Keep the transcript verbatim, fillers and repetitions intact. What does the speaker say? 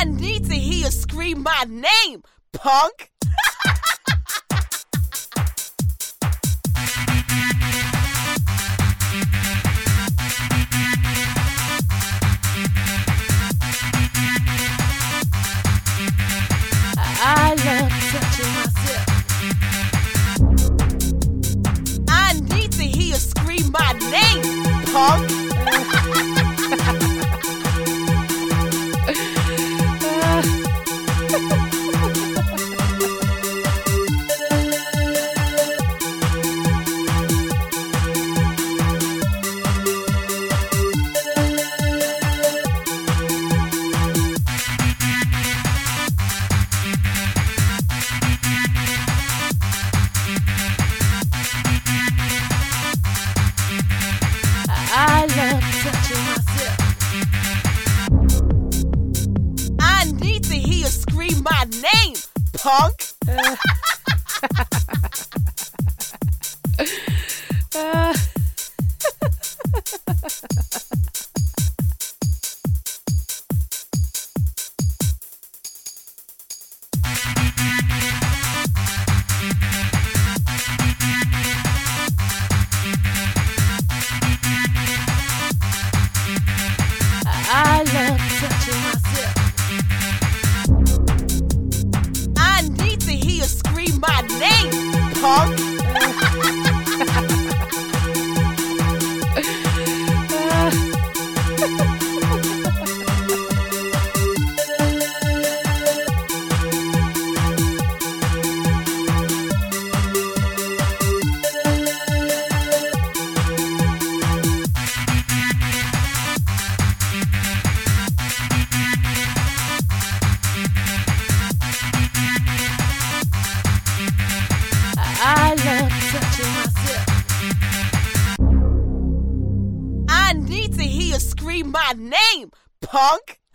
need to hear you scream my name, punk. I love touching myself. I need to hear you scream my name, punk. I love touching myself. I need to hear you scream my name, punk. Uh. uh. I love touching myself. I need to hear you scream my name, punk. I love touching myself. I need to hear you scream my name, punk.